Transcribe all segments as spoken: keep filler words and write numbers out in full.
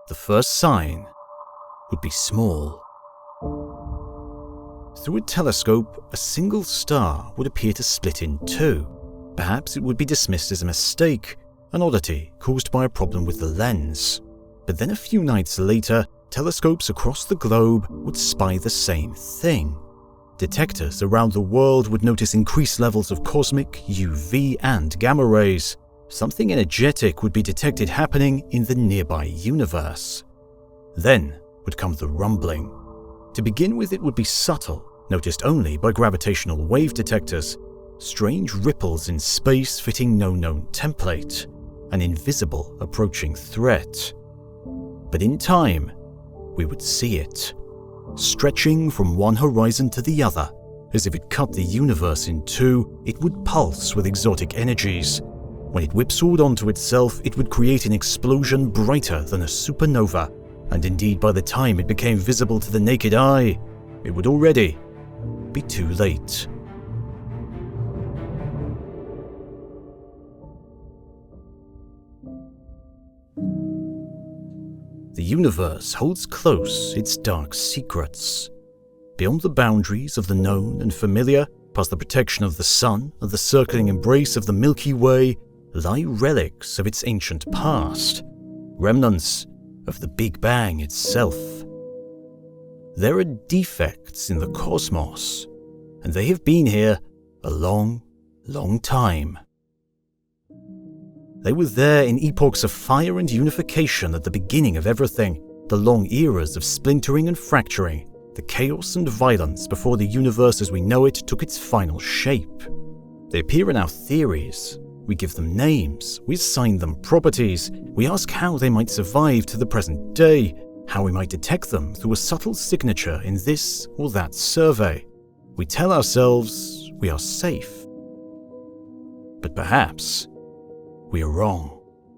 the first sign would be small. Through a telescope, a single star would appear to split in two. Perhaps it would be dismissed as a mistake, an oddity caused by a problem with the lens. But then a few nights later, telescopes across the globe would spy the same thing. Detectors around the world would notice increased levels of cosmic, U V, and gamma rays. Something energetic would be detected happening in the nearby universe. Then would come the rumbling. To begin with, it would be subtle, noticed only by gravitational wave detectors, strange ripples in space fitting no known template, an invisible approaching threat. But in time, we would see it, stretching from one horizon to the other. As if it cut the universe in two, it would pulse with exotic energies. When it whipsawed onto itself, it would create an explosion brighter than a supernova, and indeed by the time it became visible to the naked eye, it would already be too late. The universe holds close its dark secrets. Beyond the boundaries of the known and familiar, past the protection of the sun and the circling embrace of the Milky Way, lie relics of its ancient past, remnants of the Big Bang itself. There are defects in the cosmos, and they have been here a long, long time. They were there in epochs of fire and unification at the beginning of everything, the long eras of splintering and fracturing, the chaos and violence before the universe as we know it took its final shape. They appear in our theories. We give them names, we assign them properties, we ask how they might survive to the present day, how we might detect them through a subtle signature in this or that survey. We tell ourselves we are safe. But perhaps we are wrong.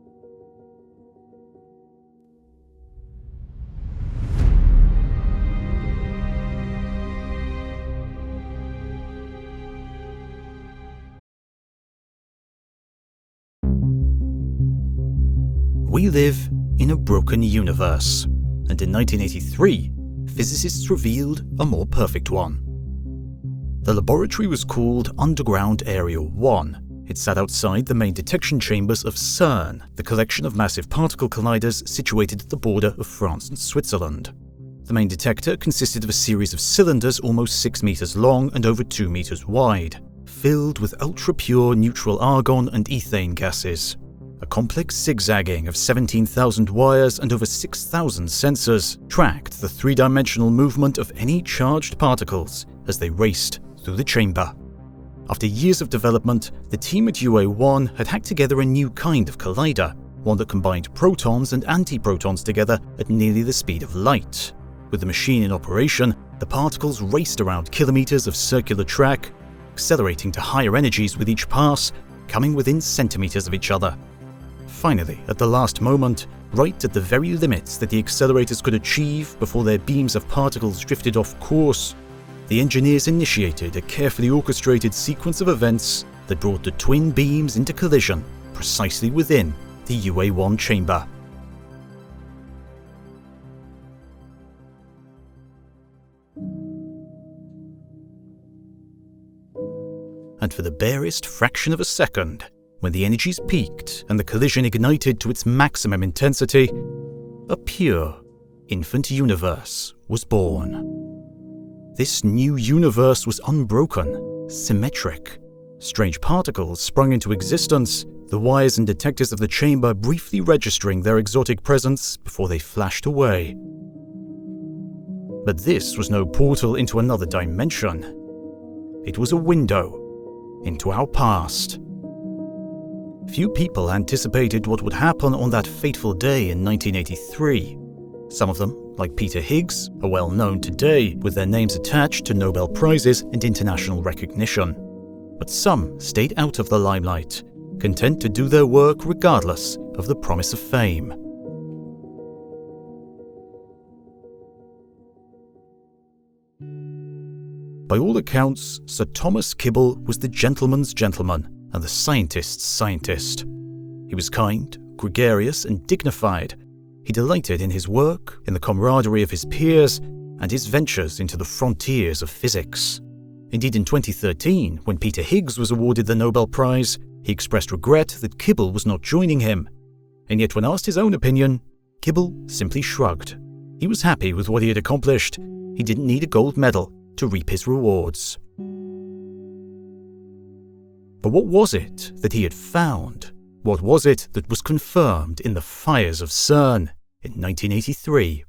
We live in a broken universe, and in nineteen eighty-three, physicists revealed a more perfect one. The laboratory was called Underground Area one. It sat outside the main detection chambers of CERN, the collection of massive particle colliders situated at the border of France and Switzerland. The main detector consisted of a series of cylinders almost six meters long and over two meters wide, filled with ultra-pure neutral argon and ethane gases. A complex zigzagging of seventeen thousand wires and over six thousand sensors tracked the three-dimensional movement of any charged particles as they raced through the chamber. After years of development, the team at U A one had hacked together a new kind of collider, one that combined protons and antiprotons together at nearly the speed of light. With the machine in operation, the particles raced around kilometers of circular track, accelerating to higher energies with each pass, coming within centimeters of each other. Finally, at the last moment, right at the very limits that the accelerators could achieve before their beams of particles drifted off course, the engineers initiated a carefully orchestrated sequence of events that brought the twin beams into collision precisely within the U A one chamber. And for the barest fraction of a second, when the energies peaked and the collision ignited to its maximum intensity, a pure, infant universe was born. This new universe was unbroken, symmetric. Strange particles sprung into existence, the wires and detectors of the chamber briefly registering their exotic presence before they flashed away. But this was no portal into another dimension. It was a window into our past. Few people anticipated what would happen on that fateful day in nineteen eighty-three. Some of them, like Peter Higgs, are well known today with their names attached to Nobel Prizes and international recognition. But some stayed out of the limelight, content to do their work regardless of the promise of fame. By all accounts, Sir Thomas Kibble was the gentleman's gentleman and the scientist's scientist. He was kind, gregarious, and dignified, He delighted in his work, in the camaraderie of his peers, and his ventures into the frontiers of physics. Indeed, in twenty thirteen, when Peter Higgs was awarded the Nobel Prize, he expressed regret that Kibble was not joining him. And yet when asked his own opinion, Kibble simply shrugged. He was happy with what he had accomplished. He didn't need a gold medal to reap his rewards. But what was it that he had found? What was it that was confirmed in the fires of CERN in nineteen eighty-three?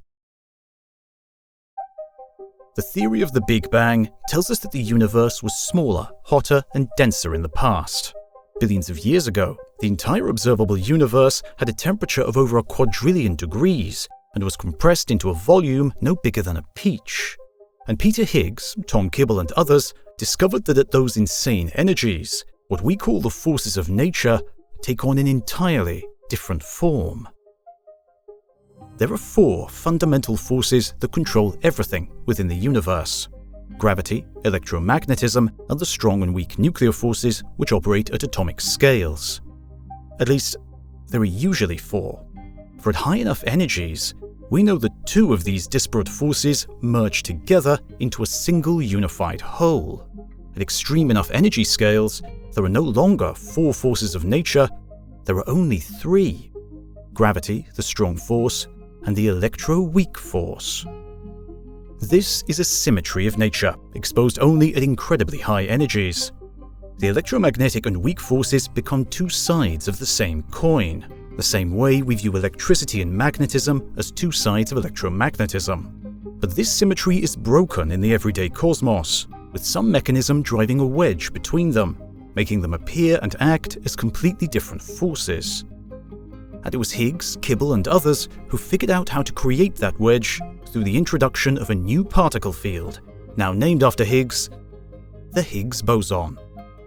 The theory of the Big Bang tells us that the universe was smaller, hotter, and denser in the past. Billions of years ago, the entire observable universe had a temperature of over a quadrillion degrees and was compressed into a volume no bigger than a peach. And Peter Higgs, Tom Kibble, and others discovered that at those insane energies, what we call the forces of nature take on an entirely different form. There are four fundamental forces that control everything within the universe: gravity, electromagnetism, and the strong and weak nuclear forces which operate at atomic scales. At least, there are usually four. For at high enough energies, we know that two of these disparate forces merge together into a single unified whole. At extreme enough energy scales, there are no longer four forces of nature, there are only three: gravity, the strong force, and the electro-weak force. This is a symmetry of nature, exposed only at incredibly high energies. The electromagnetic and weak forces become two sides of the same coin, the same way we view electricity and magnetism as two sides of electromagnetism. But this symmetry is broken in the everyday cosmos, with some mechanism driving a wedge between them, making them appear and act as completely different forces. And it was Higgs, Kibble, and others who figured out how to create that wedge through the introduction of a new particle field, now named after Higgs, the Higgs boson.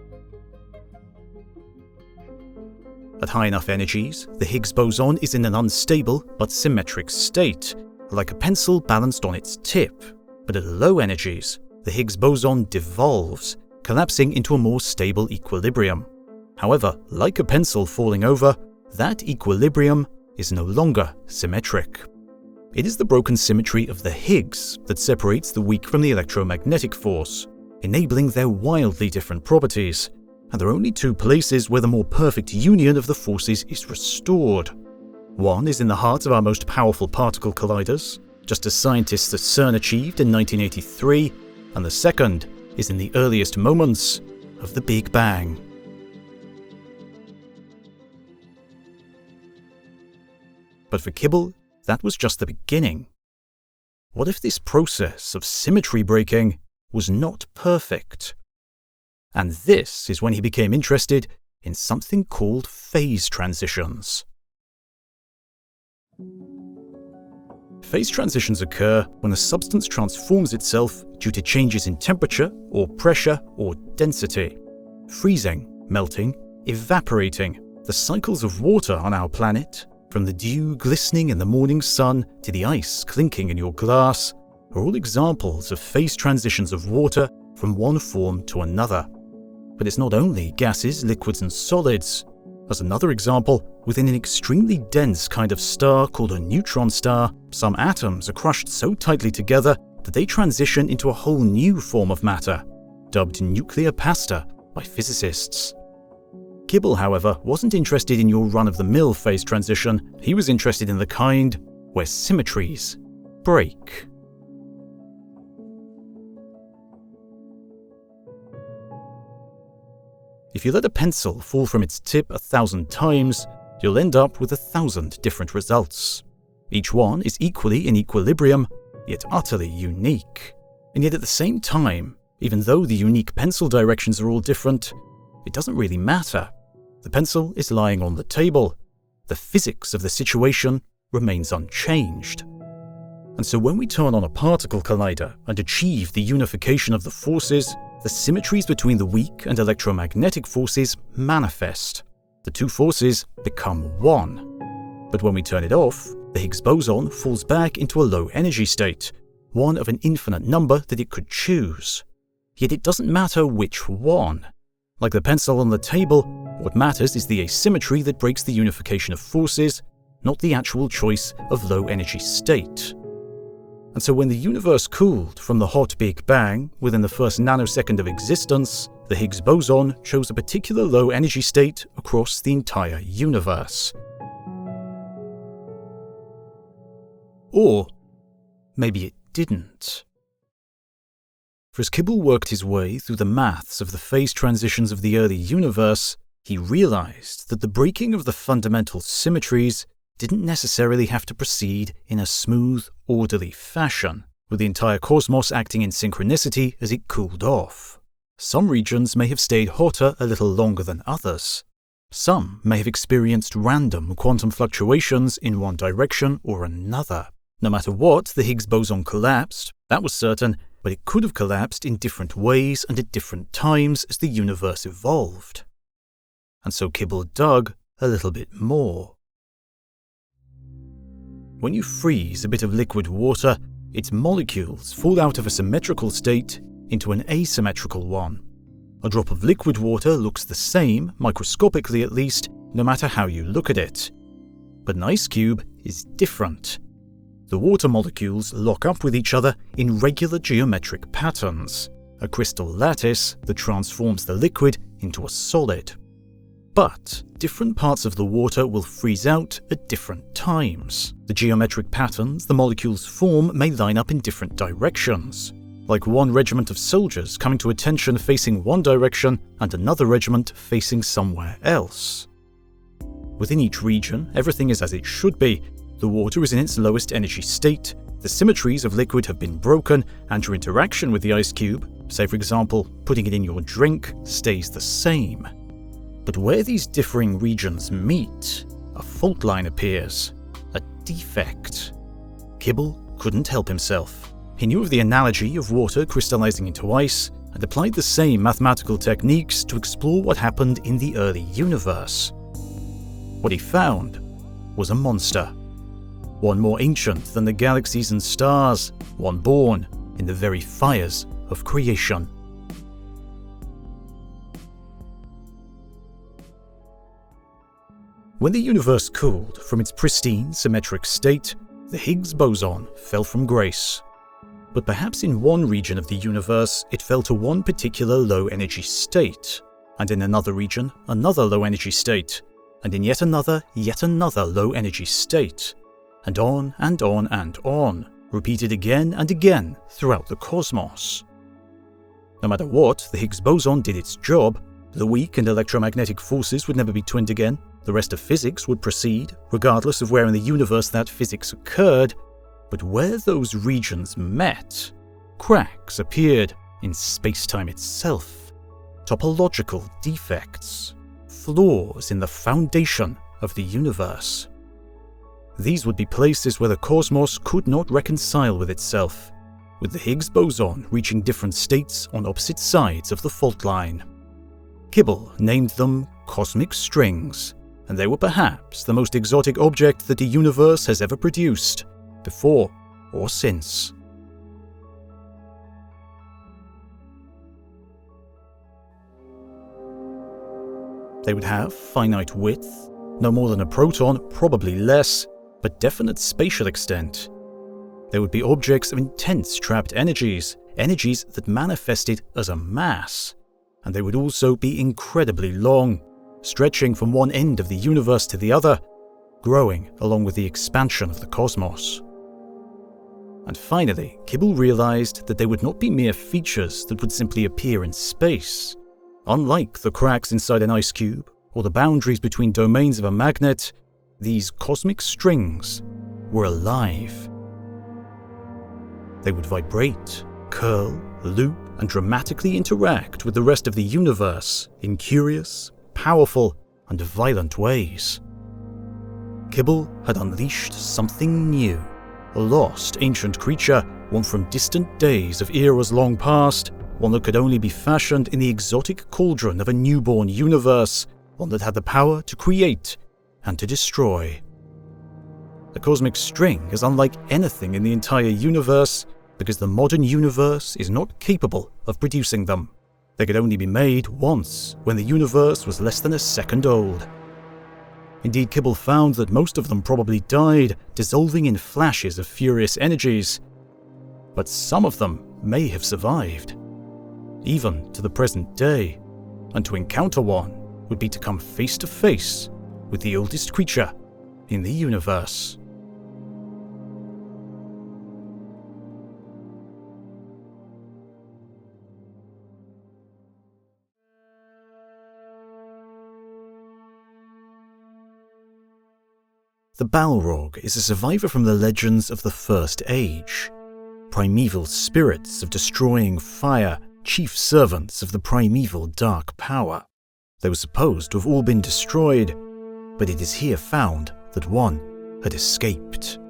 At high enough energies, the Higgs boson is in an unstable but symmetric state, like a pencil balanced on its tip. But at low energies, the Higgs boson devolves, collapsing into a more stable equilibrium. However, like a pencil falling over, that equilibrium is no longer symmetric. It is the broken symmetry of the Higgs that separates the weak from the electromagnetic force, enabling their wildly different properties. And there are only two places where the more perfect union of the forces is restored. One is in the heart of our most powerful particle colliders, just as scientists at CERN achieved in nineteen eighty-three, and the second is in the earliest moments of the Big Bang. But for Kibble, that was just the beginning. What if this process of symmetry breaking was not perfect? And this is when he became interested in something called phase transitions. Phase transitions occur when a substance transforms itself due to changes in temperature or pressure or density. Freezing, melting, evaporating, the cycles of water on our planet, from the dew glistening in the morning sun to the ice clinking in your glass, are all examples of phase transitions of water from one form to another. But it's not only gases, liquids, and solids. As another example, within an extremely dense kind of star called a neutron star, some atoms are crushed so tightly together that they transition into a whole new form of matter, dubbed nuclear pasta by physicists. Kibble, however, wasn't interested in your run-of-the-mill phase transition. He was interested in the kind where symmetries break. If you let a pencil fall from its tip a thousand times, you'll end up with a thousand different results. Each one is equally in equilibrium, yet utterly unique. And yet at the same time, even though the unique pencil directions are all different, it doesn't really matter. The pencil is lying on the table. The physics of the situation remains unchanged. And so when we turn on a particle collider and achieve the unification of the forces, the symmetries between the weak and electromagnetic forces manifest. The two forces become one. But when we turn it off, the Higgs boson falls back into a low energy state, one of an infinite number that it could choose. Yet it doesn't matter which one. Like the pencil on the table, what matters is the asymmetry that breaks the unification of forces, not the actual choice of low energy state. And so when the universe cooled from the hot Big Bang within the first nanosecond of existence, the Higgs boson chose a particular low energy state across the entire universe. Or maybe it didn't. For as Kibble worked his way through the maths of the phase transitions of the early universe, he realized that the breaking of the fundamental symmetries didn't necessarily have to proceed in a smooth, orderly fashion, with the entire cosmos acting in synchronicity as it cooled off. Some regions may have stayed hotter a little longer than others. Some may have experienced random quantum fluctuations in one direction or another. No matter what, the Higgs boson collapsed, that was certain, but it could have collapsed in different ways and at different times as the universe evolved. And so Kibble dug a little bit more. When you freeze a bit of liquid water, its molecules fall out of a symmetrical state into an asymmetrical one. A drop of liquid water looks the same, microscopically at least, no matter how you look at it. But an ice cube is different. The water molecules lock up with each other in regular geometric patterns, a crystal lattice that transforms the liquid into a solid. But different parts of the water will freeze out at different times. The geometric patterns the molecules form may line up in different directions, like one regiment of soldiers coming to attention facing one direction and another regiment facing somewhere else. Within each region, everything is as it should be. The water is in its lowest energy state, the symmetries of liquid have been broken, and your interaction with the ice cube, say for example, putting it in your drink, stays the same. But where these differing regions meet, a fault line appears, a defect. Kibble couldn't help himself. He knew of the analogy of water crystallizing into ice and applied the same mathematical techniques to explore what happened in the early universe. What he found was a monster. One more ancient than the galaxies and stars, one born in the very fires of creation. When the universe cooled from its pristine, symmetric state, the Higgs boson fell from grace. But perhaps in one region of the universe, it fell to one particular low-energy state, and in another region, another low-energy state, and in yet another, yet another low-energy state, and on and on and on, repeated again and again throughout the cosmos. No matter what, the Higgs boson did its job. The weak and electromagnetic forces would never be twinned again. The rest of physics would proceed, regardless of where in the universe that physics occurred. But where those regions met, cracks appeared in space-time itself. Topological defects, flaws in the foundation of the universe. These would be places where the cosmos could not reconcile with itself, with the Higgs boson reaching different states on opposite sides of the fault line. Kibble named them cosmic strings, and they were perhaps the most exotic object that the universe has ever produced, before or since. They would have finite width, no more than a proton, probably less, but definite spatial extent. They would be objects of intense trapped energies, energies that manifested as a mass, and they would also be incredibly long, stretching from one end of the universe to the other, growing along with the expansion of the cosmos. And finally, Kibble realized that they would not be mere features that would simply appear in space. Unlike the cracks inside an ice cube or the boundaries between domains of a magnet, these cosmic strings were alive. They would vibrate, curl, loop, and dramatically interact with the rest of the universe in curious, powerful, and violent ways. Kibble had unleashed something new, a lost ancient creature, one from distant days of eras long past, one that could only be fashioned in the exotic cauldron of a newborn universe, one that had the power to create and to destroy. The cosmic string is unlike anything in the entire universe because the modern universe is not capable of producing them. They could only be made once when the universe was less than a second old. Indeed, Kibble found that most of them probably died, dissolving in flashes of furious energies. But some of them may have survived, even to the present day, and to encounter one would be to come face to face with the oldest creature in the universe. The Balrog is a survivor from the legends of the First Age. Primeval spirits of destroying fire, chief servants of the primeval dark power. They were supposed to have all been destroyed, but it is here found that one had escaped.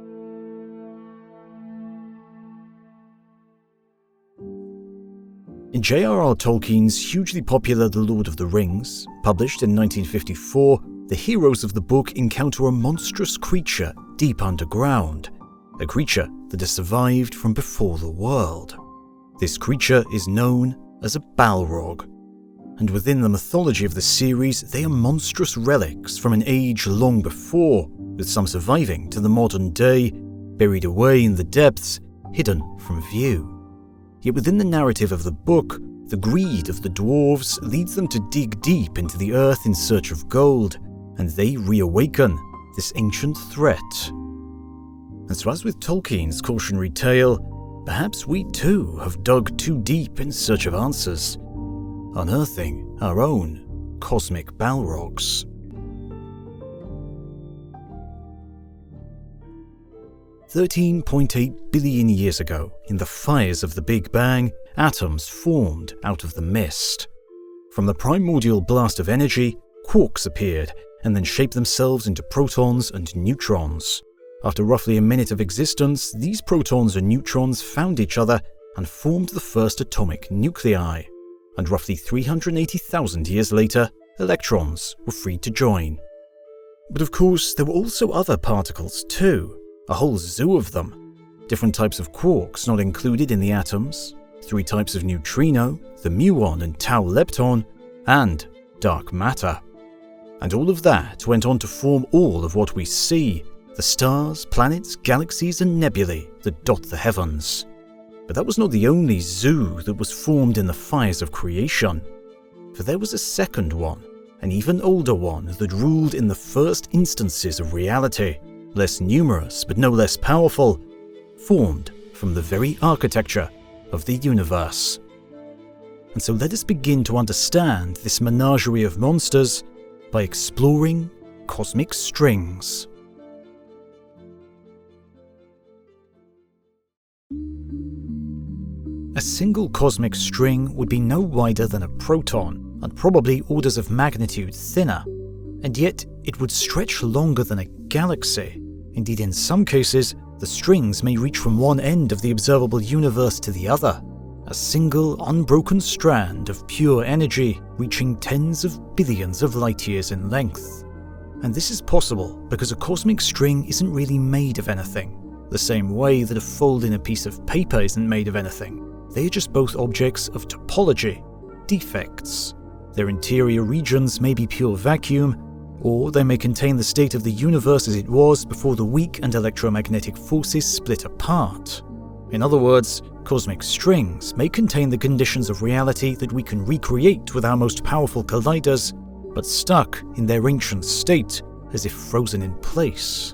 In J R R Tolkien's hugely popular The Lord of the Rings, published in nineteen fifty-four, the heroes of the book encounter a monstrous creature deep underground, a creature that has survived from before the world. This creature is known as a Balrog, and within the mythology of the series, they are monstrous relics from an age long before, with some surviving to the modern day, buried away in the depths, hidden from view. Yet within the narrative of the book, the greed of the dwarves leads them to dig deep into the earth in search of gold, and they reawaken this ancient threat. And so as with Tolkien's cautionary tale, perhaps we too have dug too deep in search of answers, unearthing our own cosmic Balrogs. thirteen point eight billion years ago, in the fires of the Big Bang, atoms formed out of the mist. From the primordial blast of energy, quarks appeared and then shaped themselves into protons and neutrons. After roughly a minute of existence, these protons and neutrons found each other and formed the first atomic nuclei. And roughly three hundred eighty thousand years later, electrons were free to join. But of course, there were also other particles too, a whole zoo of them. Different types of quarks not included in the atoms, three types of neutrino, the muon and tau lepton, and dark matter. And all of that went on to form all of what we see, the stars, planets, galaxies and nebulae that dot the heavens. But that was not the only zoo that was formed in the fires of creation. For there was a second one, an even older one that ruled in the first instances of reality, less numerous but no less powerful, formed from the very architecture of the universe. And so let us begin to understand this menagerie of monsters by exploring cosmic strings. A single cosmic string would be no wider than a proton, and probably orders of magnitude thinner, and yet it would stretch longer than a galaxy. Indeed, in some cases, the strings may reach from one end of the observable universe to the other, a single unbroken strand of pure energy reaching tens of billions of light years in length. And this is possible because a cosmic string isn't really made of anything, the same way that a fold in a piece of paper isn't made of anything. They are just both objects of topology, defects. Their interior regions may be pure vacuum, or they may contain the state of the universe as it was before the weak and electromagnetic forces split apart. In other words, cosmic strings may contain the conditions of reality that we can recreate with our most powerful colliders, but stuck in their ancient state as if frozen in place.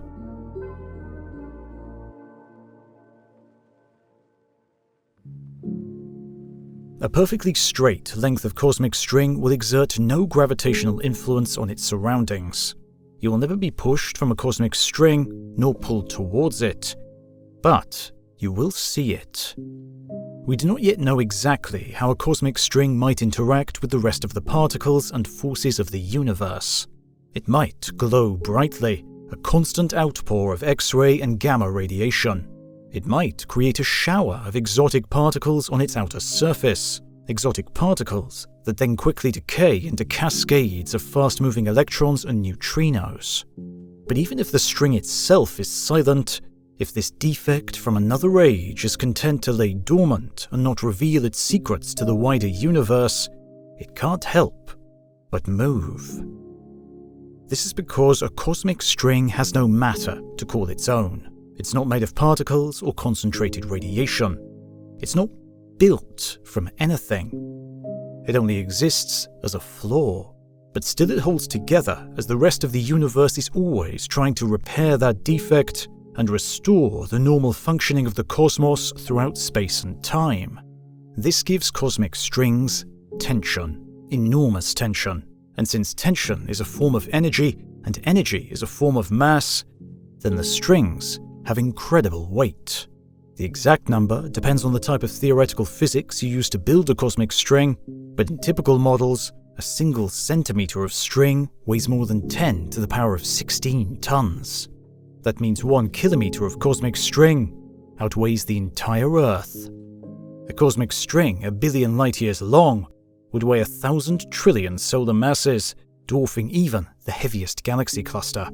A perfectly straight length of cosmic string will exert no gravitational influence on its surroundings. You will never be pushed from a cosmic string, nor pulled towards it. But you will see it. We do not yet know exactly how a cosmic string might interact with the rest of the particles and forces of the universe. It might glow brightly, a constant outpour of X-ray and gamma radiation. It might create a shower of exotic particles on its outer surface, exotic particles that then quickly decay into cascades of fast-moving electrons and neutrinos. But even if the string itself is silent, if this defect from another age is content to lay dormant and not reveal its secrets to the wider universe, it can't help but move. This is because a cosmic string has no matter to call its own. It's not made of particles or concentrated radiation. It's not built from anything. It only exists as a flaw, but still it holds together as the rest of the universe is always trying to repair that defect and restore the normal functioning of the cosmos throughout space and time. This gives cosmic strings tension, enormous tension, and since tension is a form of energy and energy is a form of mass, then the strings have incredible weight. The exact number depends on the type of theoretical physics you use to build a cosmic string, but in typical models, a single centimeter of string weighs more than ten to the power of sixteen tons. That means one kilometer of cosmic string outweighs the entire Earth. A cosmic string a billion light years long would weigh a thousand trillion solar masses, dwarfing even the heaviest galaxy cluster.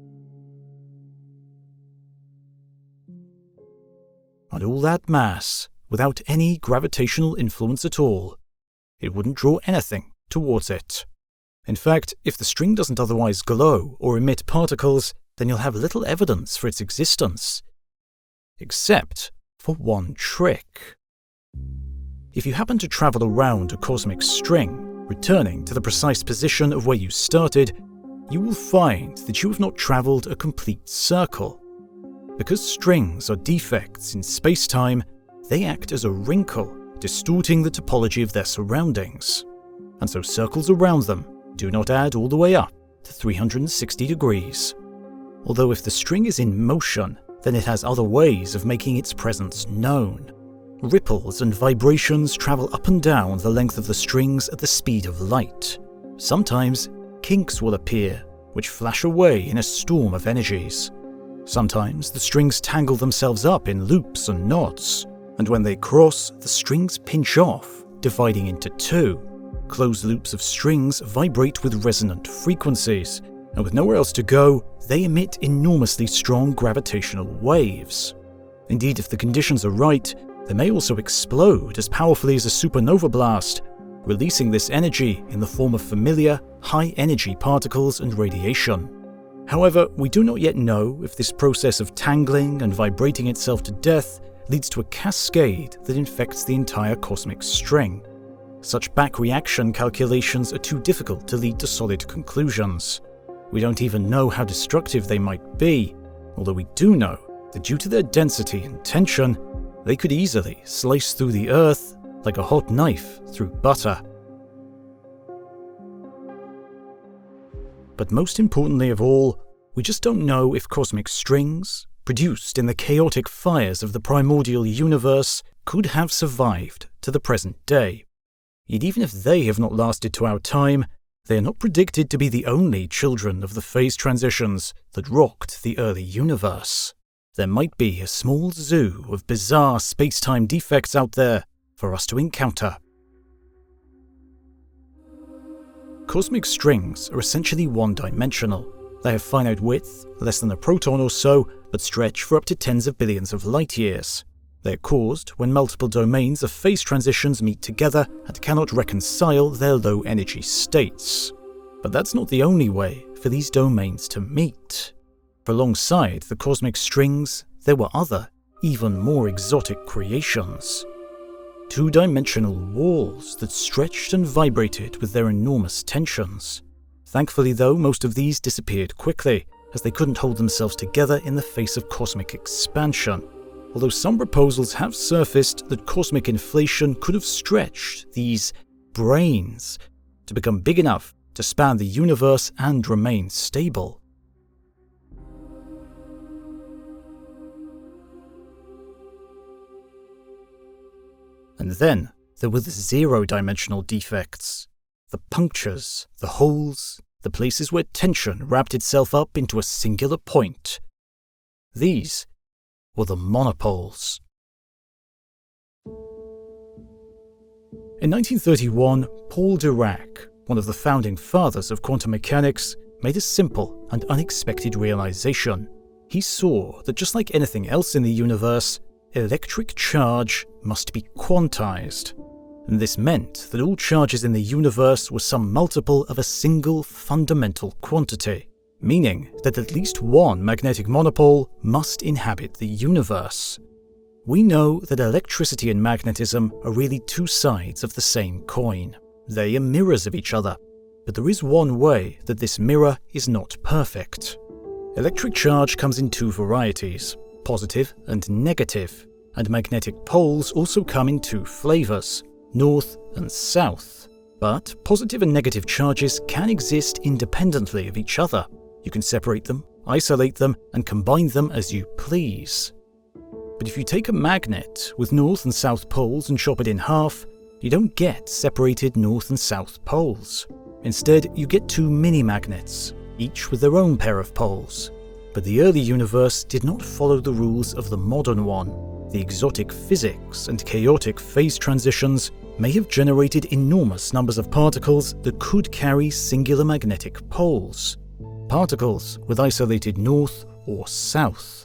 And all that mass, without any gravitational influence at all, it wouldn't draw anything towards it. In fact, if the string doesn't otherwise glow or emit particles, then you'll have little evidence for its existence. Except for one trick. If you happen to travel around a cosmic string, returning to the precise position of where you started, you will find that you have not traveled a complete circle. Because strings are defects in space-time, they act as a wrinkle, distorting the topology of their surroundings. And so circles around them do not add all the way up to three hundred sixty degrees. Although if the string is in motion, then it has other ways of making its presence known. Ripples and vibrations travel up and down the length of the strings at the speed of light. Sometimes kinks will appear, which flash away in a storm of energies. Sometimes the strings tangle themselves up in loops and knots, and when they cross, the strings pinch off, dividing into two. Closed loops of strings vibrate with resonant frequencies, and with nowhere else to go, they emit enormously strong gravitational waves. Indeed, if the conditions are right, they may also explode as powerfully as a supernova blast, releasing this energy in the form of familiar, high-energy particles and radiation. However, we do not yet know if this process of tangling and vibrating itself to death leads to a cascade that infects the entire cosmic string. Such back-reaction calculations are too difficult to lead to solid conclusions. We don't even know how destructive they might be, although we do know that due to their density and tension, they could easily slice through the Earth like a hot knife through butter. But most importantly of all, we just don't know if cosmic strings, produced in the chaotic fires of the primordial universe, could have survived to the present day. Yet even if they have not lasted to our time, they are not predicted to be the only children of the phase transitions that rocked the early universe. There might be a small zoo of bizarre space-time defects out there for us to encounter. Cosmic strings are essentially one-dimensional. They have finite width, less than a proton or so, but stretch for up to tens of billions of light years. They are caused when multiple domains of phase transitions meet together and cannot reconcile their low-energy states. But that's not the only way for these domains to meet. For alongside the cosmic strings, there were other, even more exotic creations. Two-dimensional walls that stretched and vibrated with their enormous tensions. Thankfully though, most of these disappeared quickly, as they couldn't hold themselves together in the face of cosmic expansion. Although some proposals have surfaced that cosmic inflation could have stretched these brains to become big enough to span the universe and remain stable. And then there were the zero-dimensional defects. The punctures, the holes, the places where tension wrapped itself up into a singular point. These were the monopoles. In nineteen thirty-one, Paul Dirac, one of the founding fathers of quantum mechanics, made a simple and unexpected realization. He saw that just like anything else in the universe, electric charge must be quantized. and this meant that all charges in the universe were some multiple of a single fundamental quantity, meaning that at least one magnetic monopole must inhabit the universe. We know that electricity and magnetism are really two sides of the same coin. They are mirrors of each other, but there is one way that this mirror is not perfect. Electric charge comes in two varieties, positive and negative, and magnetic poles also come in two flavors, north and south. But positive and negative charges can exist independently of each other. You can separate them, isolate them, and combine them as you please. But if you take a magnet with north and south poles and chop it in half, you don't get separated north and south poles. Instead, you get two mini-magnets, each with their own pair of poles. But the early universe did not follow the rules of the modern one. The exotic physics and chaotic phase transitions may have generated enormous numbers of particles that could carry singular magnetic poles. Particles with isolated north or south.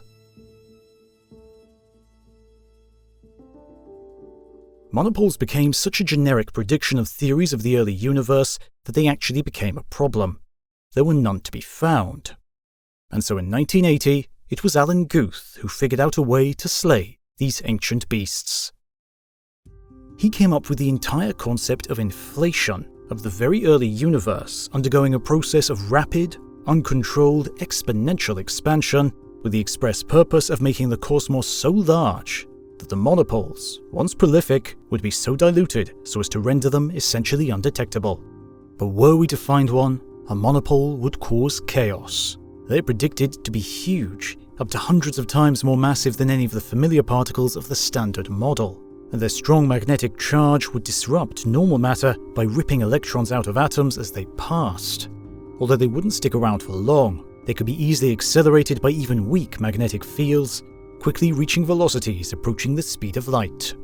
Monopoles became such a generic prediction of theories of the early universe that they actually became a problem. There were none to be found. And so in nineteen eighty, it was Alan Guth who figured out a way to slay these ancient beasts. He came up with the entire concept of inflation, of the very early universe undergoing a process of rapid, uncontrolled, exponential expansion with the express purpose of making the cosmos so large that the monopoles, once prolific, would be so diluted so as to render them essentially undetectable. But were we to find one, a monopole would cause chaos. They're predicted to be huge, up to hundreds of times more massive than any of the familiar particles of the Standard Model, and their strong magnetic charge would disrupt normal matter by ripping electrons out of atoms as they passed. Although they wouldn't stick around for long, they could be easily accelerated by even weak magnetic fields, quickly reaching velocities approaching the speed of light.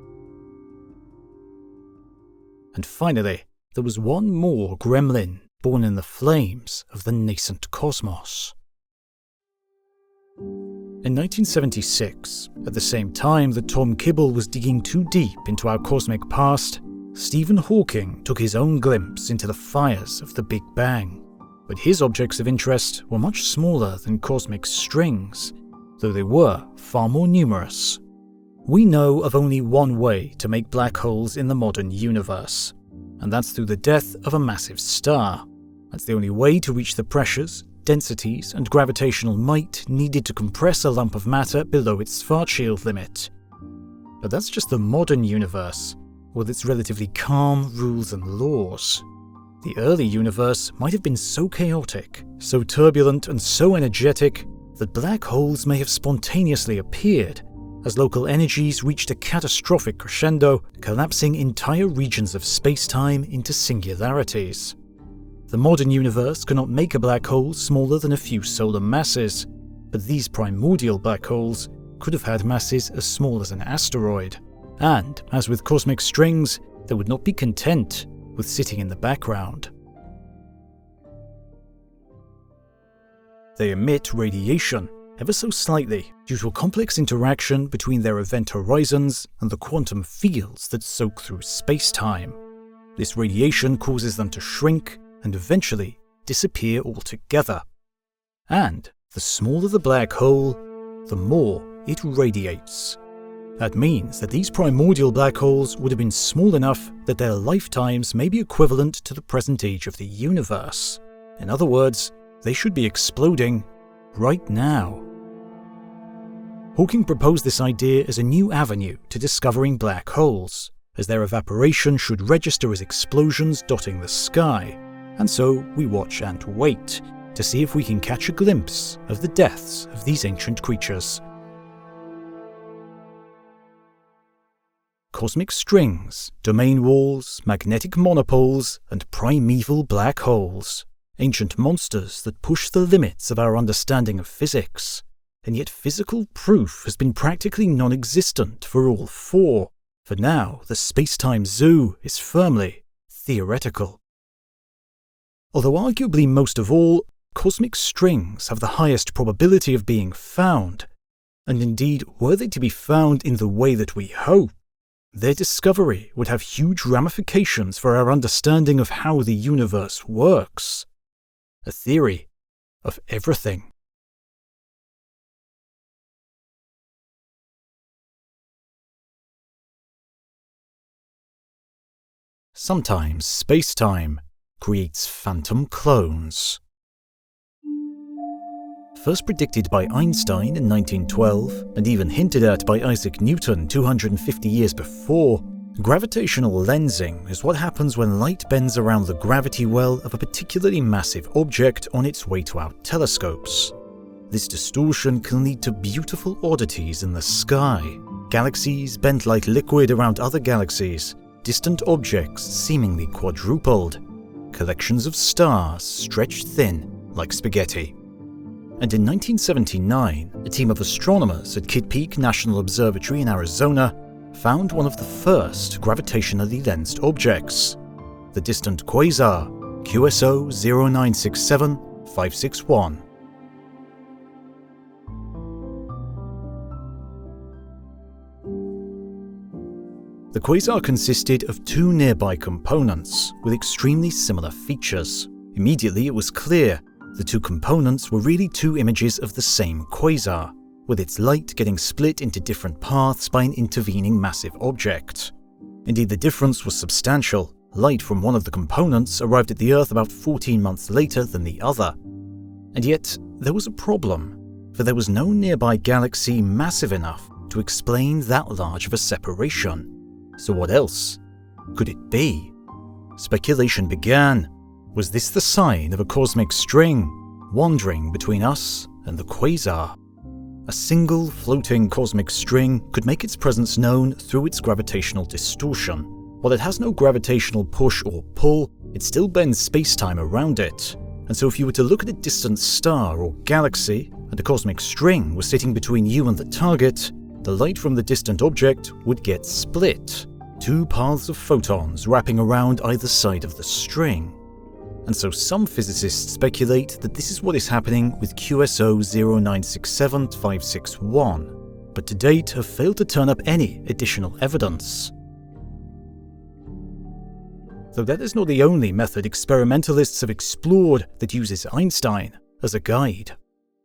And finally, there was one more gremlin born in the flames of the nascent cosmos. In nineteen seventy-six, at the same time that Tom Kibble was digging too deep into our cosmic past, Stephen Hawking took his own glimpse into the fires of the Big Bang. But his objects of interest were much smaller than cosmic strings, though they were far more numerous. We know of only one way to make black holes in the modern universe, and that's through the death of a massive star. That's the only way to reach the pressures, densities, and gravitational might needed to compress a lump of matter below its Schwarzschild limit. But that's just the modern universe, with its relatively calm rules and laws. The early universe might have been so chaotic, so turbulent, and so energetic that black holes may have spontaneously appeared as local energies reached a catastrophic crescendo, collapsing entire regions of space-time into singularities. The modern universe cannot make a black hole smaller than a few solar masses, but these primordial black holes could have had masses as small as an asteroid. And, as with cosmic strings, they would not be content with sitting in the background. They emit radiation, ever so slightly, due to a complex interaction between their event horizons and the quantum fields that soak through space-time. This radiation causes them to shrink and eventually disappear altogether. And the smaller the black hole, the more it radiates. That means that these primordial black holes would have been small enough that their lifetimes may be equivalent to the present age of the universe. In other words, they should be exploding right now. Hawking proposed this idea as a new avenue to discovering black holes, as their evaporation should register as explosions dotting the sky, and so we watch and wait to see if we can catch a glimpse of the deaths of these ancient creatures. Cosmic strings, domain walls, magnetic monopoles, and primeval black holes. Ancient monsters that push the limits of our understanding of physics. And yet physical proof has been practically non-existent for all four. For now, the space-time zoo is firmly theoretical. Although arguably most of all, cosmic strings have the highest probability of being found. And indeed, were they to be found in the way that we hope, their discovery would have huge ramifications for our understanding of how the universe works. A theory of everything. Sometimes space-time creates phantom clones. First predicted by Einstein in nineteen twelve, and even hinted at by Isaac Newton two hundred fifty years before, gravitational lensing is what happens when light bends around the gravity well of a particularly massive object on its way to our telescopes. This distortion can lead to beautiful oddities in the sky. Galaxies bent like liquid around other galaxies, distant objects seemingly quadrupled, collections of stars stretched thin like spaghetti. And in nineteen seventy-nine, a team of astronomers at Kitt Peak National Observatory in Arizona found one of the first gravitationally lensed objects, the distant quasar Q S O zero nine six seven five six one. The quasar consisted of two nearby components with extremely similar features. Immediately it was clear the two components were really two images of the same quasar, with its light getting split into different paths by an intervening massive object. Indeed, the difference was substantial. Light from one of the components arrived at the Earth about fourteen months later than the other. And yet, there was a problem, for there was no nearby galaxy massive enough to explain that large of a separation. So what else could it be? Speculation began. Was this the sign of a cosmic string wandering between us and the quasar? A single floating cosmic string could make its presence known through its gravitational distortion. While it has no gravitational push or pull, it still bends space-time around it. And so if you were to look at a distant star or galaxy, and a cosmic string was sitting between you and the target, the light from the distant object would get split. Two paths of photons wrapping around either side of the string. And so some physicists speculate that this is what is happening with Q S O zero nine six seven five six one, but to date have failed to turn up any additional evidence. Though that is not the only method experimentalists have explored that uses Einstein as a guide.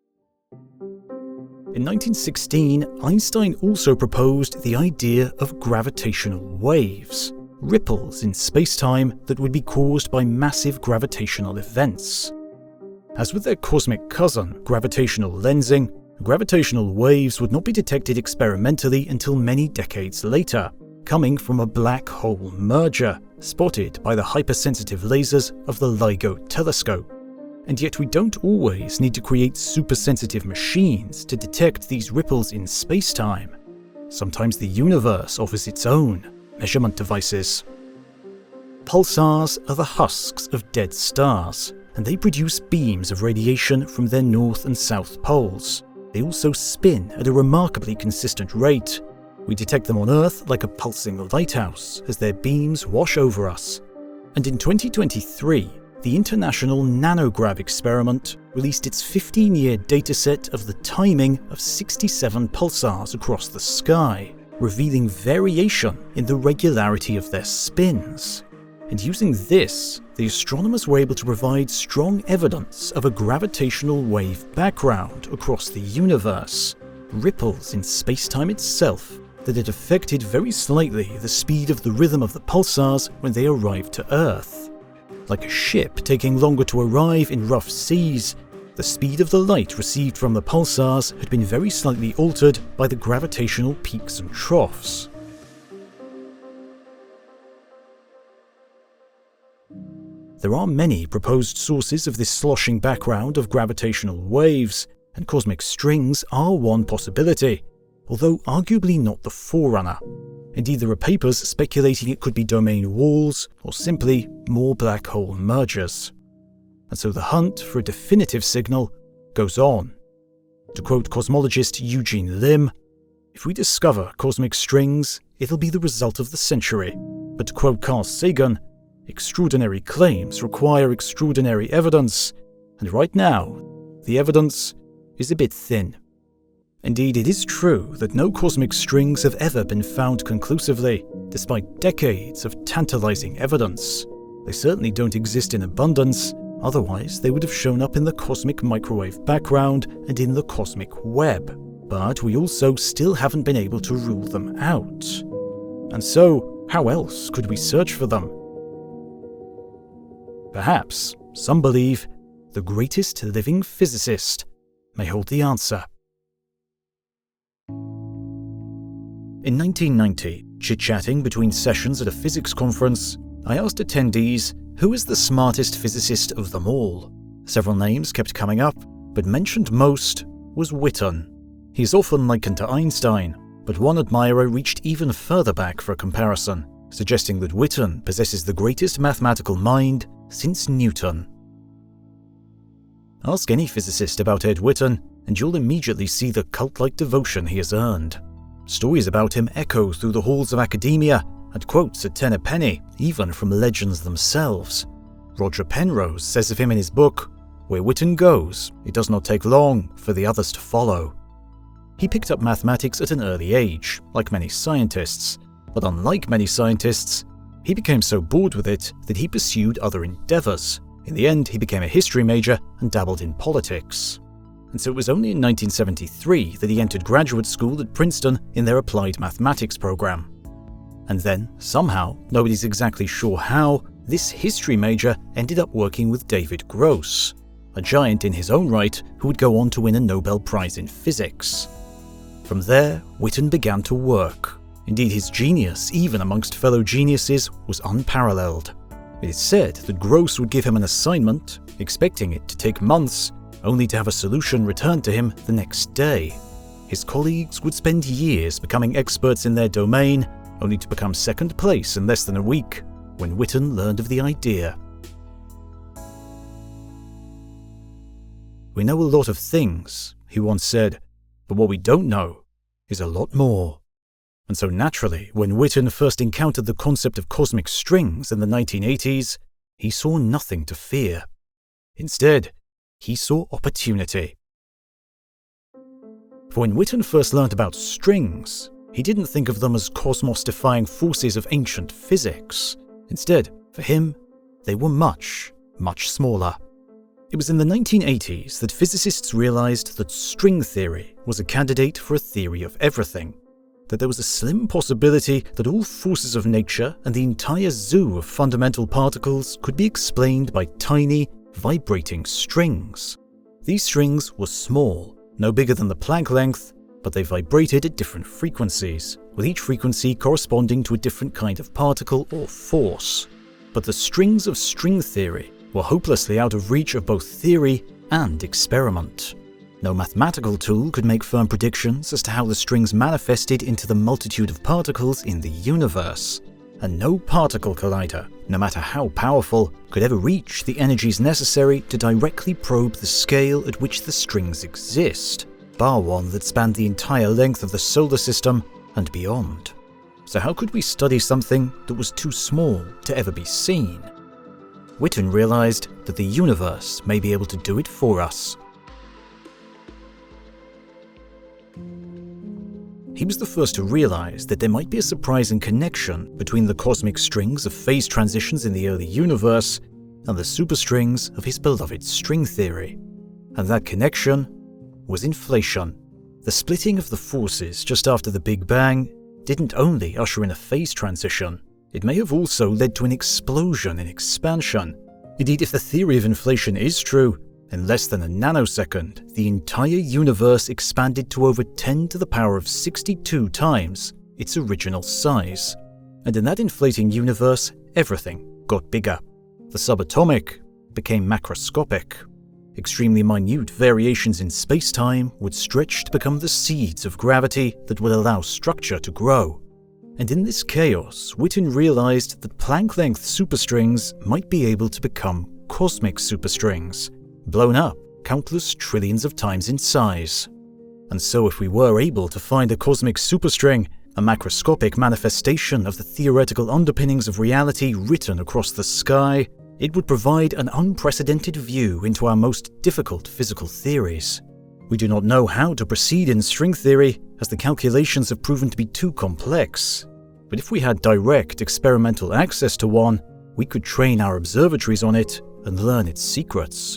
In nineteen sixteen, Einstein also proposed the idea of gravitational waves, ripples in space-time that would be caused by massive gravitational events. As with their cosmic cousin, gravitational lensing, gravitational waves would not be detected experimentally until many decades later, coming from a black hole merger spotted by the hypersensitive lasers of the LIGO telescope. And yet we don't always need to create supersensitive machines to detect these ripples in space-time. Sometimes the universe offers its own measurement devices. Pulsars are the husks of dead stars, and they produce beams of radiation from their north and south poles. They also spin at a remarkably consistent rate. We detect them on Earth like a pulsing lighthouse as their beams wash over us. And in twenty twenty-three, the International Nanograv experiment released its fifteen-year dataset of the timing of sixty-seven pulsars across the sky, revealing variation in the regularity of their spins. And using this, the astronomers were able to provide strong evidence of a gravitational wave background across the universe, ripples in space-time itself that had affected very slightly the speed of the rhythm of the pulsars when they arrived to Earth. Like a ship taking longer to arrive in rough seas, the speed of the light received from the pulsars had been very slightly altered by the gravitational peaks and troughs. There are many proposed sources of this sloshing background of gravitational waves, and cosmic strings are one possibility, although arguably not the forerunner. Indeed, there are papers speculating it could be domain walls or simply more black hole mergers. And so the hunt for a definitive signal goes on. To quote cosmologist Eugene Lim, "If we discover cosmic strings, it'll be the result of the century." But to quote Carl Sagan, "Extraordinary claims require extraordinary evidence, and right now, the evidence is a bit thin." Indeed, it is true that no cosmic strings have ever been found conclusively, despite decades of tantalizing evidence. They certainly don't exist in abundance, otherwise they would have shown up in the cosmic microwave background and in the cosmic web. But we also still haven't been able to rule them out. And so, how else could we search for them? Perhaps, some believe, the greatest living physicist may hold the answer. In nineteen ninety, chit-chatting between sessions at a physics conference, I asked attendees who is the smartest physicist of them all. Several names kept coming up, but mentioned most was Witten. He is often likened to Einstein, but one admirer reached even further back for a comparison, suggesting that Witten possesses the greatest mathematical mind since Newton. Ask any physicist about Ed Witten, and you'll immediately see the cult-like devotion he has earned. Stories about him echo through the halls of academia, and quotes a ten a penny, even from legends themselves. Roger Penrose says of him in his book, "Where Witten goes, it does not take long for the others to follow." He picked up mathematics at an early age, like many scientists, but unlike many scientists, he became so bored with it that he pursued other endeavors. In the end, he became a history major and dabbled in politics. And so it was only in nineteen seventy-three that he entered graduate school at Princeton in their applied mathematics program. And then, somehow, nobody's exactly sure how, this history major ended up working with David Gross, a giant in his own right who would go on to win a Nobel Prize in physics. From there, Witten began to work. Indeed, his genius, even amongst fellow geniuses, was unparalleled. It is said that Gross would give him an assignment, expecting it to take months, only to have a solution returned to him the next day. His colleagues would spend years becoming experts in their domain, only to become second place in less than a week, when Witten learned of the idea. "We know a lot of things," he once said, "but what we don't know is a lot more." And so naturally, when Witten first encountered the concept of cosmic strings in the nineteen eighties, he saw nothing to fear. Instead, he saw opportunity. For when Witten first learned about strings, he didn't think of them as cosmos-defying forces of ancient physics. Instead, for him, they were much, much smaller. It was in the nineteen eighties that physicists realized that string theory was a candidate for a theory of everything, that there was a slim possibility that all forces of nature and the entire zoo of fundamental particles could be explained by tiny, vibrating strings. These strings were small, no bigger than the Planck length, but they vibrated at different frequencies, with each frequency corresponding to a different kind of particle or force. But the strings of string theory were hopelessly out of reach of both theory and experiment. No mathematical tool could make firm predictions as to how the strings manifested into the multitude of particles in the universe, and no particle collider, no matter how powerful, could ever reach the energies necessary to directly probe the scale at which the strings exist, bar one that spanned the entire length of the solar system and beyond. So how could we study something that was too small to ever be seen? Witten realized that the universe may be able to do it for us. He was the first to realize that there might be a surprising connection between the cosmic strings of phase transitions in the early universe and the superstrings of his beloved string theory. And that connection was inflation. The splitting of the forces just after the Big Bang didn't only usher in a phase transition, it may have also led to an explosion in expansion. Indeed, if the theory of inflation is true, in less than a nanosecond, the entire universe expanded to over ten to the power of sixty-two times its original size. And in that inflating universe, everything got bigger. The subatomic became macroscopic. Extremely minute variations in space-time would stretch to become the seeds of gravity that would allow structure to grow. And in this chaos, Witten realized that Planck-length superstrings might be able to become cosmic superstrings, blown up countless trillions of times in size. And so if we were able to find a cosmic superstring, a macroscopic manifestation of the theoretical underpinnings of reality written across the sky, it would provide an unprecedented view into our most difficult physical theories. We do not know how to proceed in string theory, as the calculations have proven to be too complex. But if we had direct experimental access to one, we could train our observatories on it and learn its secrets.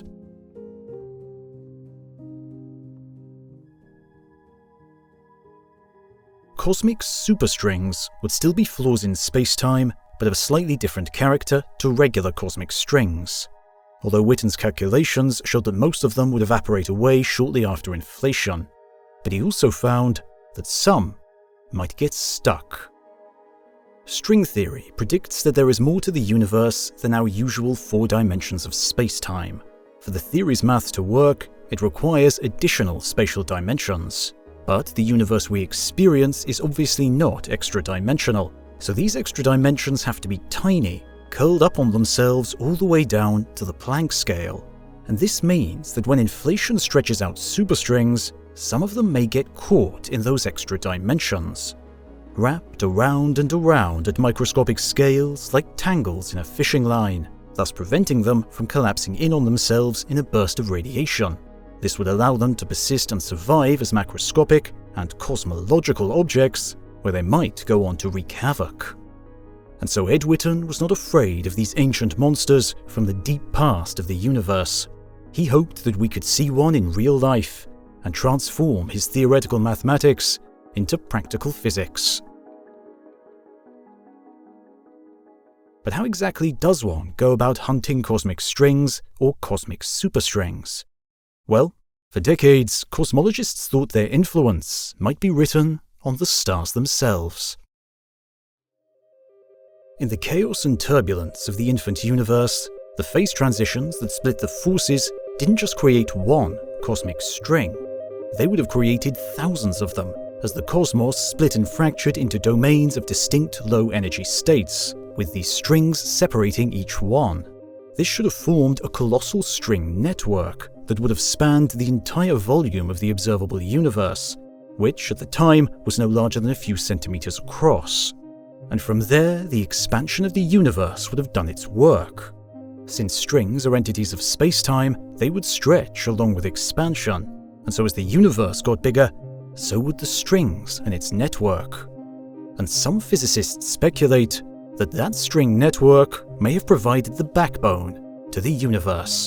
Cosmic superstrings would still be flaws in spacetime, but of a slightly different character to regular cosmic strings. Although Witten's calculations showed that most of them would evaporate away shortly after inflation, but he also found that some might get stuck. String theory predicts that there is more to the universe than our usual four dimensions of spacetime. For the theory's math to work, it requires additional spatial dimensions. But the universe we experience is obviously not extra-dimensional, so these extra dimensions have to be tiny, curled up on themselves all the way down to the Planck scale. And this means that when inflation stretches out superstrings, some of them may get caught in those extra dimensions, wrapped around and around at microscopic scales like tangles in a fishing line, thus preventing them from collapsing in on themselves in a burst of radiation. This would allow them to persist and survive as macroscopic and cosmological objects, where they might go on to wreak havoc. And so Ed Witten was not afraid of these ancient monsters from the deep past of the universe. He hoped that we could see one in real life and transform his theoretical mathematics into practical physics. But how exactly does one go about hunting cosmic strings or cosmic superstrings? Well, for decades, cosmologists thought their influence might be written on the stars themselves. In the chaos and turbulence of the infant universe, the phase transitions that split the forces didn't just create one cosmic string. They would have created thousands of them, as the cosmos split and fractured into domains of distinct low-energy states, with these strings separating each one. This should have formed a colossal string network that would have spanned the entire volume of the observable universe, which at the time was no larger than a few centimeters across. And from there, the expansion of the universe would have done its work. Since strings are entities of spacetime, they would stretch along with expansion, and so as the universe got bigger, so would the strings and its network. And some physicists speculate that that string network may have provided the backbone to the universe.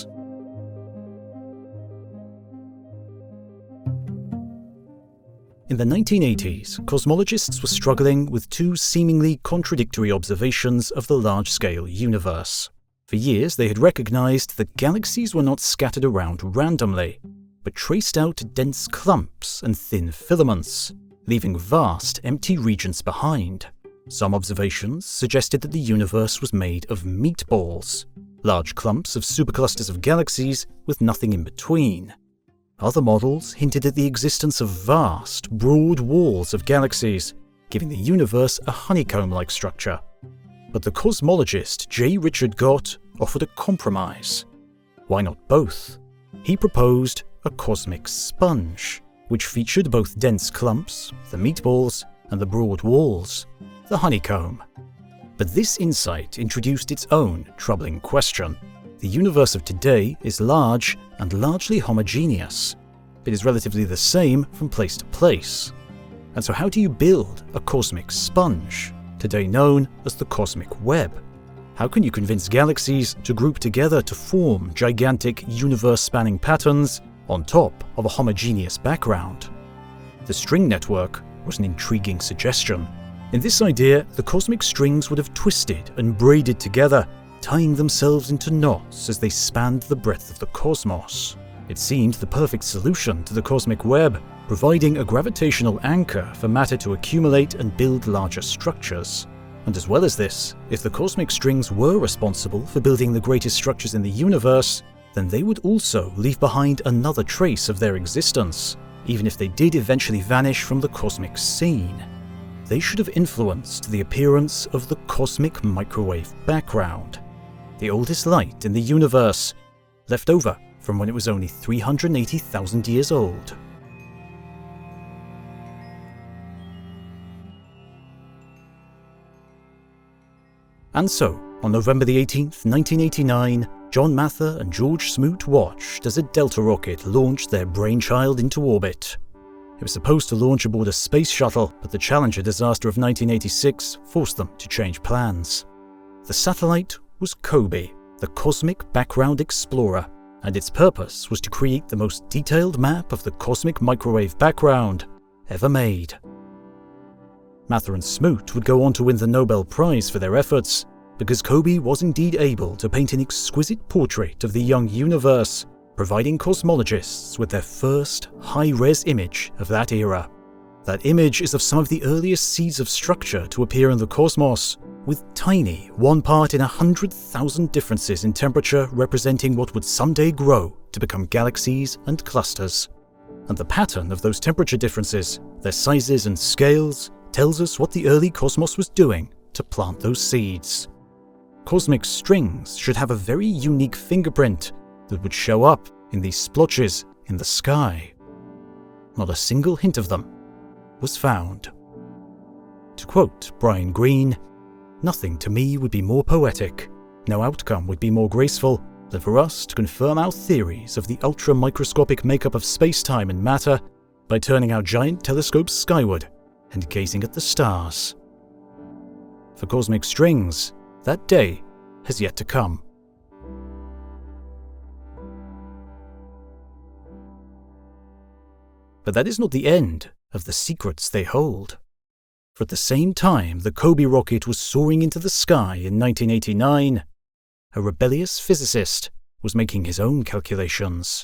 In the nineteen eighties, cosmologists were struggling with two seemingly contradictory observations of the large-scale universe. For years, they had recognized that galaxies were not scattered around randomly, but traced out dense clumps and thin filaments, leaving vast, empty regions behind. Some observations suggested that the universe was made of meatballs, large clumps of superclusters of galaxies with nothing in between. Other models hinted at the existence of vast, broad walls of galaxies, giving the universe a honeycomb-like structure. But the cosmologist J. Richard Gott offered a compromise. Why not both? He proposed a cosmic sponge, which featured both dense clumps, the meatballs, and the broad walls, the honeycomb. But this insight introduced its own troubling question. The universe of today is large and largely homogeneous. It is relatively the same from place to place. And so how do you build a cosmic sponge, today known as the cosmic web? How can you convince galaxies to group together to form gigantic universe-spanning patterns on top of a homogeneous background? The string network was an intriguing suggestion. In this idea, the cosmic strings would have twisted and braided together, tying themselves into knots as they spanned the breadth of the cosmos. It seemed the perfect solution to the cosmic web, providing a gravitational anchor for matter to accumulate and build larger structures. And as well as this, if the cosmic strings were responsible for building the greatest structures in the universe, then they would also leave behind another trace of their existence, even if they did eventually vanish from the cosmic scene. They should have influenced the appearance of the cosmic microwave background, the oldest light in the universe, left over from when it was only three hundred eighty thousand years old. And so, on November the eighteenth, nineteen eighty-nine, John Mather and George Smoot watched as a Delta rocket launched their brainchild into orbit. It was supposed to launch aboard a space shuttle, but the Challenger disaster of nineteen eighty-six forced them to change plans. The satellite was COBE, the Cosmic Background Explorer, and its purpose was to create the most detailed map of the cosmic microwave background ever made. Mather and Smoot would go on to win the Nobel Prize for their efforts, because COBE was indeed able to paint an exquisite portrait of the young universe, providing cosmologists with their first high-res image of that era. That image is of some of the earliest seeds of structure to appear in the cosmos, with tiny one part in a hundred thousand differences in temperature representing what would someday grow to become galaxies and clusters. And the pattern of those temperature differences, their sizes and scales, tells us what the early cosmos was doing to plant those seeds. Cosmic strings should have a very unique fingerprint that would show up in these splotches in the sky. Not a single hint of them was found. To quote Brian Greene, "Nothing to me would be more poetic, no outcome would be more graceful than for us to confirm our theories of the ultra-microscopic makeup of space-time and matter by turning our giant telescopes skyward and gazing at the stars." For Cosmic Strings, that day has yet to come. But that is not the end of the secrets they hold. For at the same time the COBE rocket was soaring into the sky in nineteen eighty-nine, a rebellious physicist was making his own calculations.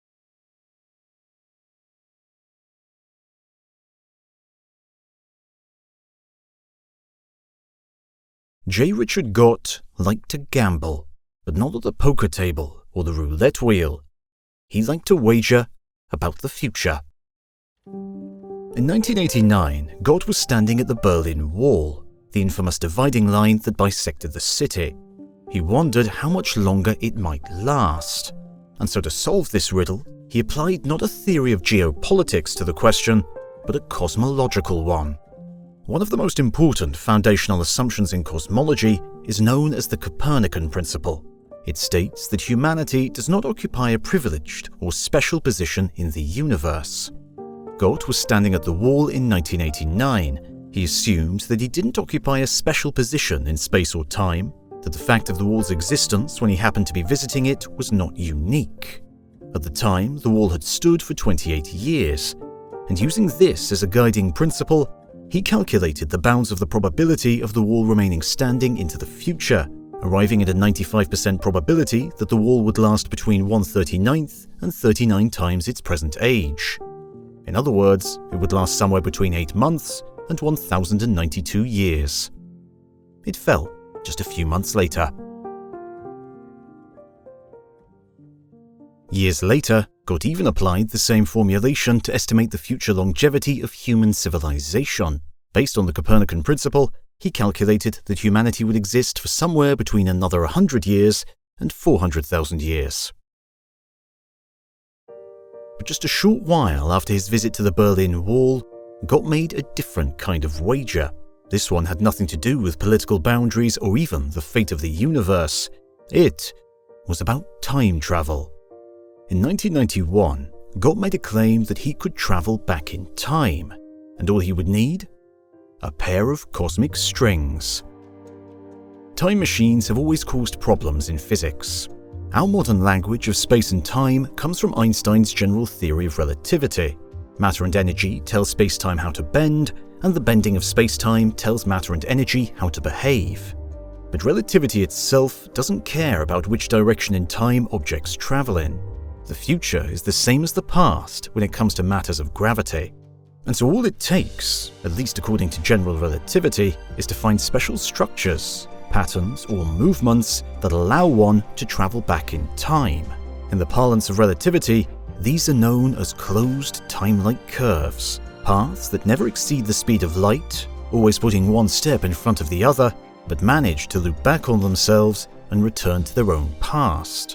J. Richard Gott liked to gamble, but not at the poker table or the roulette wheel. He liked to wager about the future. In nineteen eighty-nine, Gott was standing at the Berlin Wall, the infamous dividing line that bisected the city. He wondered how much longer it might last. And so to solve this riddle, he applied not a theory of geopolitics to the question, but a cosmological one. One of the most important foundational assumptions in cosmology is known as the Copernican principle. It states that humanity does not occupy a privileged or special position in the universe. Gott was standing at the wall in nineteen eighty-nine. He assumed that he didn't occupy a special position in space or time, that the fact of the wall's existence when he happened to be visiting it was not unique. At the time, the wall had stood for twenty-eight years, and using this as a guiding principle, he calculated the bounds of the probability of the wall remaining standing into the future, arriving at a ninety-five percent probability that the wall would last between one thirty-ninth and thirty-nine times its present age. In other words, it would last somewhere between eight months and one thousand ninety-two years. It fell just a few months later. Years later, Gott even applied the same formulation to estimate the future longevity of human civilization. Based on the Copernican principle, he calculated that humanity would exist for somewhere between another one hundred years and four hundred thousand years. But just a short while after his visit to the Berlin Wall, Gott made a different kind of wager. This one had nothing to do with political boundaries or even the fate of the universe. It was about time travel. In nineteen ninety-one, Gott made a claim that he could travel back in time, and all he would need? A pair of cosmic strings. Time machines have always caused problems in physics. Our modern language of space and time comes from Einstein's general theory of relativity. Matter and energy tell space-time how to bend, and the bending of space-time tells matter and energy how to behave. But relativity itself doesn't care about which direction in time objects travel in. The future is the same as the past when it comes to matters of gravity. And so all it takes, at least according to general relativity, is to find special structures, patterns, or movements that allow one to travel back in time. In the parlance of relativity, these are known as closed time-like curves, paths that never exceed the speed of light, always putting one step in front of the other, but manage to loop back on themselves and return to their own past.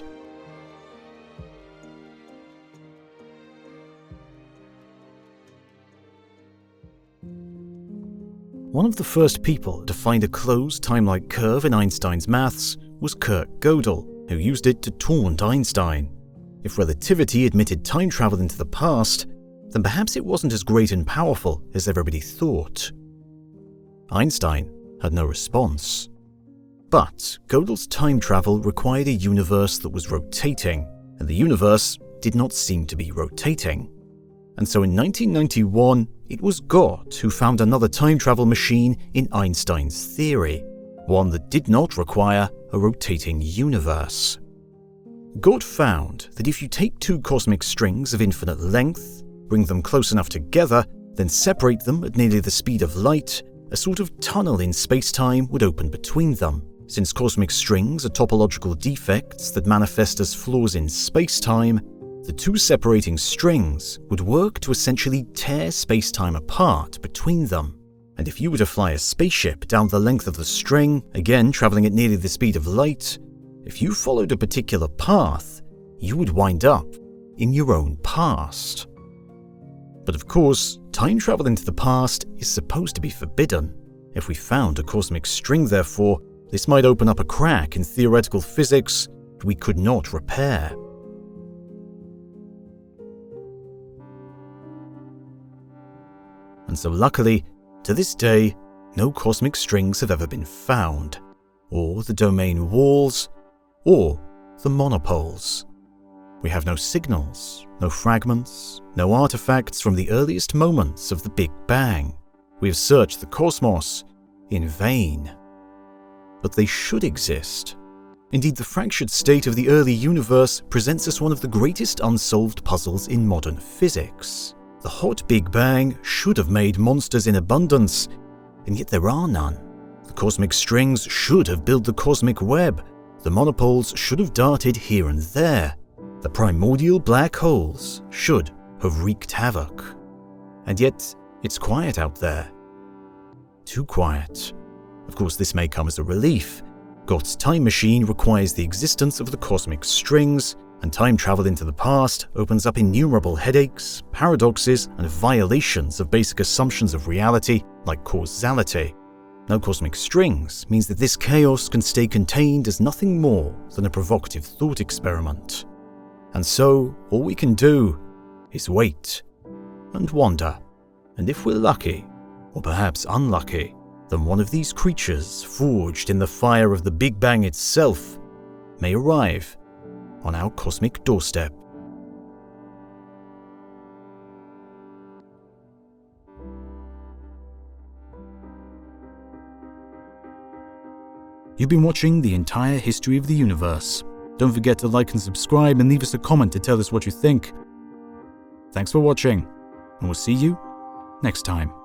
One of the first people to find a closed time-like curve in Einstein's maths was Kurt Gödel. who used it to taunt Einstein. If relativity admitted time travel into the past, then perhaps it wasn't as great and powerful as everybody thought. Einstein had no response. But Gödel's time travel required a universe that was rotating, and the universe did not seem to be rotating. And so in nineteen ninety-one, it was Gott who found another time travel machine in Einstein's theory, one that did not require a rotating universe. Gott found that if you take two cosmic strings of infinite length, bring them close enough together, then separate them at nearly the speed of light, a sort of tunnel in space-time would open between them. Since cosmic strings are topological defects that manifest as flaws in space-time, the two separating strings would work to essentially tear space-time apart between them. And if you were to fly a spaceship down the length of the string, again traveling at nearly the speed of light, if you followed a particular path, you would wind up in your own past. But of course, time travel into the past is supposed to be forbidden. If we found a cosmic string, therefore, this might open up a crack in theoretical physics that we could not repair. And so luckily, to this day, no cosmic strings have ever been found, or the domain walls, or the monopoles. We have no signals, no fragments, no artifacts from the earliest moments of the Big Bang. We have searched the cosmos in vain. But they should exist. Indeed, the fractured state of the early universe presents us one of the greatest unsolved puzzles in modern physics. The hot Big Bang should have made monsters in abundance, and yet there are none. The cosmic strings should have built the cosmic web. The monopoles should have darted here and there. The primordial black holes should have wreaked havoc. And yet, it's quiet out there. Too quiet. Of course, this may come as a relief. Gott's time machine requires the existence of the cosmic strings, and time travel into the past opens up innumerable headaches, paradoxes, and violations of basic assumptions of reality, like causality. No cosmic strings means that this chaos can stay contained as nothing more than a provocative thought experiment. And so, all we can do is wait and wonder. And if we're lucky, or perhaps unlucky, then one of these creatures, forged in the fire of the Big Bang itself, may arrive on our cosmic doorstep. You've been watching the entire history of the universe. Don't forget to like and subscribe and leave us a comment to tell us what you think. Thanks for watching, and we'll see you next time.